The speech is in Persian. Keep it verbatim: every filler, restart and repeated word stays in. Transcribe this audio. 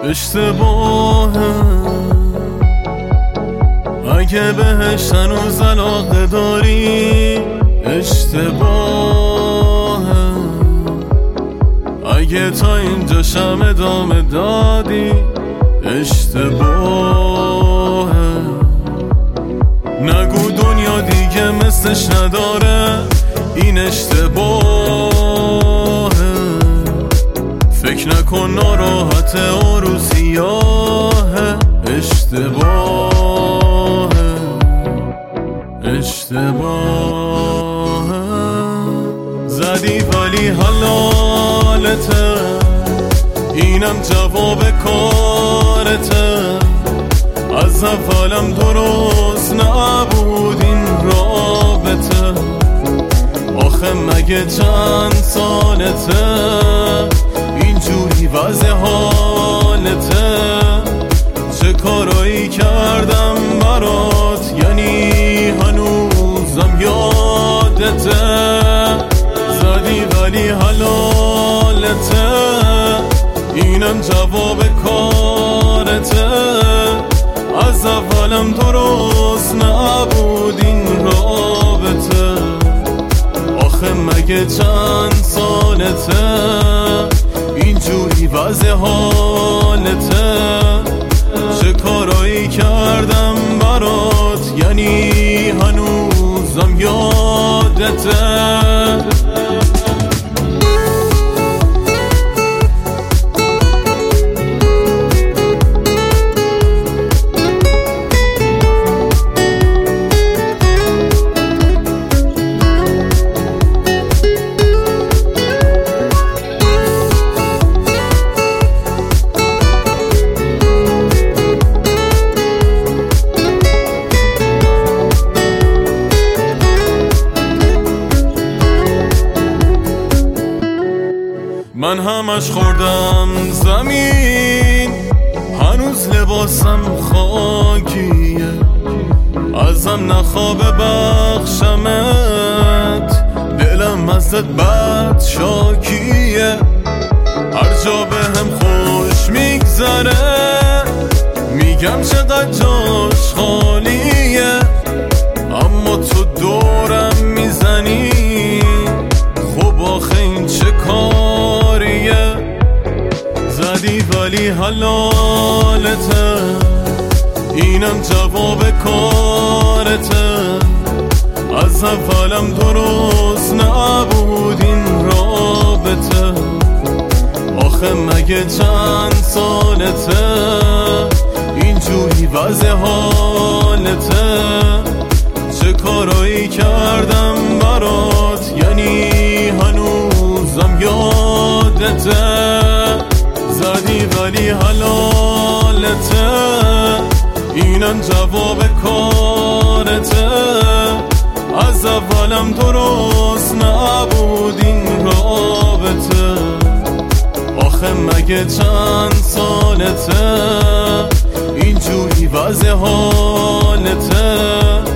اشتباهه اگه بهش هنوز علاقه داری، اشتباهه اگه تا اینجاشم ادامه دادی، اشتباهه. نگو دنیا دیگه مثلش نداره، این اشتباهه. فکر نکن ناراحته و رو سیاهه، اشتباهه اشتباهه. زدی ولی حلالته، اینم جواب کارته. از اولم درست نبود این رابطه، آخه مگه چند سالته اینجوری وضع حالته؟ چه کارایی کردم برات، یعنی هنوزم یادته؟ زدی ولی حلالته، اینم جواب کارته. از اولم درست نبود این رابطه، آخه مگه چند سالته اینجوری وضع حالته؟ چه کارایی کردم برات، یعنی هنوزم یادته؟ من همش خوردم زمین، هنوز لباسم خاکیه. ازم نخوابه بخشمت، دلم ازت بد شاکیه. هر جا به هم خوش میگذره، میگم چقدر جاش خالیه. اما تو دورم میزنی، خب آخه این چه کاریه؟ زدی ولی حلالته، اینم جواب کارته. از اولم درست نبود این رابطه، آخه مگه چند سالته اینجوری وضع حالته؟ چه کارایی کردم برات، یعنی هنوزم یادته؟ زدی ولی حلالته، اینم جواب کارته. از اولم درست نبود این رابطه، آخه مگه چند سالته اینجوری وضع حالته؟